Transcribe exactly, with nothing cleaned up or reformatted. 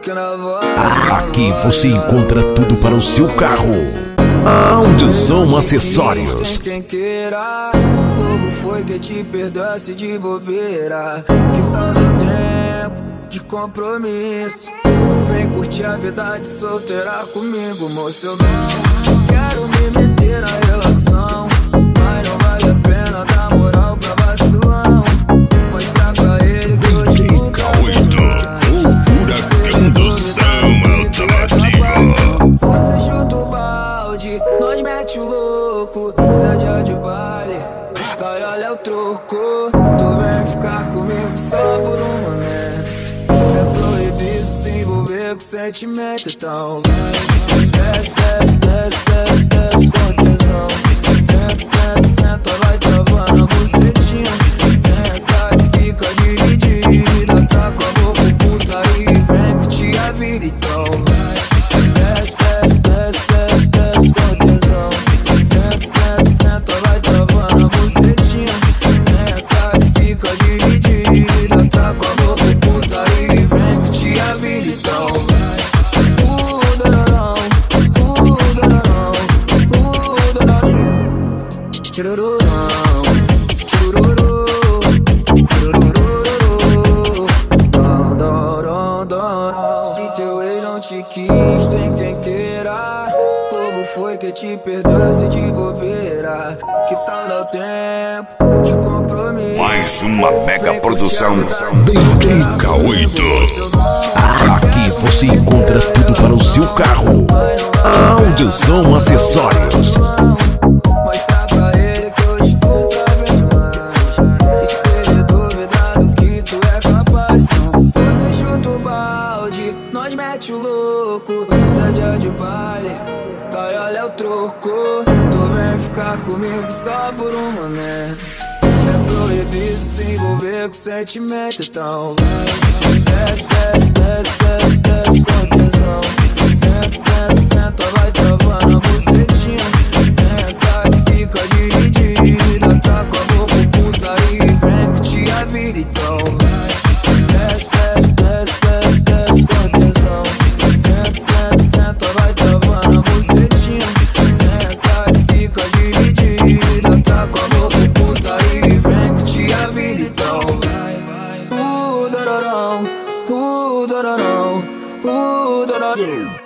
Aqui você encontra tudo para o seu carro. Áudio, som, acessórios. Quem queira, bobo foi que te perdoasse de bobeira. Que tal no tempo de compromisso? Vem curtir a vida de solteira comigo, moço. Eu não quero me meter na relação, mas não vale a pena dar moral pra vacilão. Mostrar pra ele que eu te amo. O furacão do som automotivo. Você chuta o balde, nós mete o louco. Isso é dia de baile, cai, olha o troco. Tu vem ficar comigo só por um momento. É proibido se envolver com sentimento. Então vem, desce, desce, desce, desce, desce com tesão. Senta, senta, senta, vai travando a bucetinha. Senta que fica dividida, tá com a boca puta e vem curtir a vida. Então vai, desce, desce, desce, desce, desce com tesão. Senta, senta, senta, vai travando a bucetinha. Senta que fica dividida, tá com a boca puta e vem curtir a vida. Então vai, uh, danão, uh, danão, uh, danão. Tchurururão, tchururu, tchurururu. Dom, dom, dom, dom. Se teu ex não te quis, tem quem queira. Bobo foi que te perdoasse de bobeira. Que tal dar o tempo de compromisso? Mais uma mega produção D J K oito. Aqui você encontra tudo para o seu carro. Áudio, som, acessórios. Mostrar pra ele que hoje tu tá bem demais. E se ele duvidar do que tu é capaz, você chuta o balde, nós mete o louco. Isso é dia de baile, cai, olha o troco. Tu vem ficar comigo só por um momento. É proibido se envolver com sentimento. Então vem, desce, desce, desce, desce, desce com tesão. Senta, senta, senta, vai travando a bucetinha. Senta que fica dividida, tá com a boca puta e vem curtir a vida. Então vai, desce, desce, desce, desce, desce com tesão. Senta, senta, senta, vai travando a bucetinha. Senta que fica dividida, tá com a boca puta e vem curtir a vida. Então vai, uh, dararão, uh, dararão, uh, dararão.